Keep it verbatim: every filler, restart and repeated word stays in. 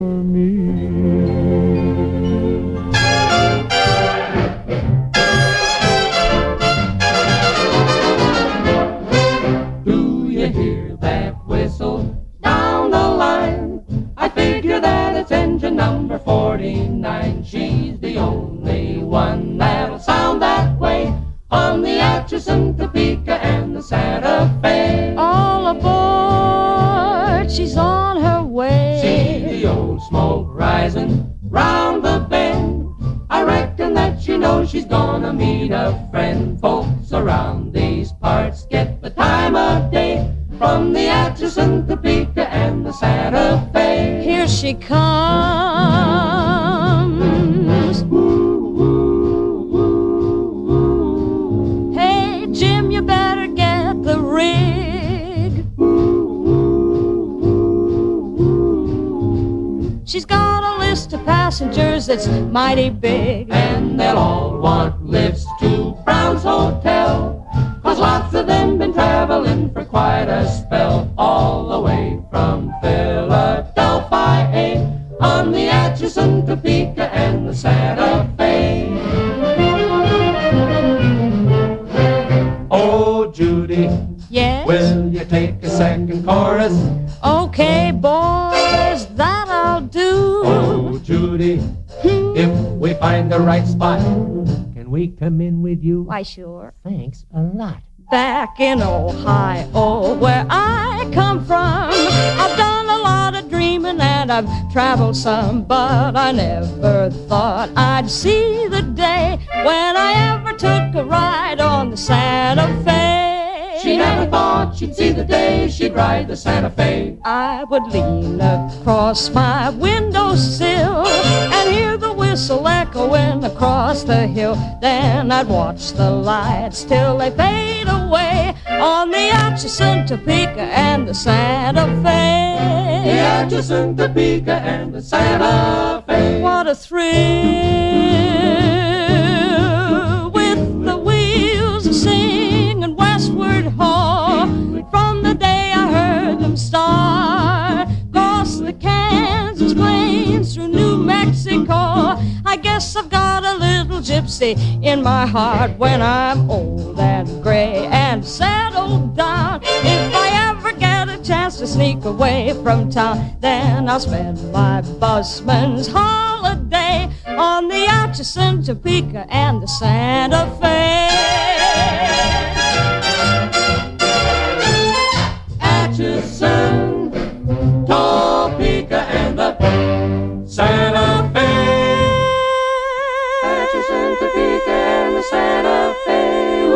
She's the only one that'll sound that way on the Atchison, Topeka, and the Santa Fe. All aboard, she's on her way. See the old smoke rising round the bend. I reckon that she knows she's gonna meet a friend. Folks around these parts get the time of day from the Atchison, Topeka, and the Santa Fe. Here she comes. Hey, Jim, you better get the rig. She's got a list of passengers that's mighty big, and they'll all want lifts to Brown's Hotel, 'cause lots of them been traveling for quite a spell, all the way from Philadelphia on the Atchison, Topeka, and the Santa Fe. Oh, Judy, yes? Will you take a second chorus? Okay, boys, that I'll do. Oh, Judy, if we find the right spot, can we come in with you? Why, sure. Thanks a lot. Back in Ohio, where I come from, I've done a lot of dreaming and I've traveled some, but I never thought I'd see the day when I ever took a ride on the Santa Fe. She never thought she'd see the day she'd ride the Santa Fe. I would lean across my windowsill and hear the whistle echoing across the hill. Then I'd watch the lights till they fade away on the Atchison, Topeka, and the Santa Fe. The Atchison, Topeka, and the Santa Fe. What a thrill with the wheels singing westward ho, from the day I heard them start across the Kansas plains through New Mexico. I guess I've got a little gypsy in my heart. When I'm old and gray and settled down, if I ever get a chance to sneak away from town, then I'll spend my busman's holiday on the Atchison, Topeka, and the Santa Fe. Atchison, Topeka, and the Santa Fe. Atchison, Topeka, and the Santa Fe.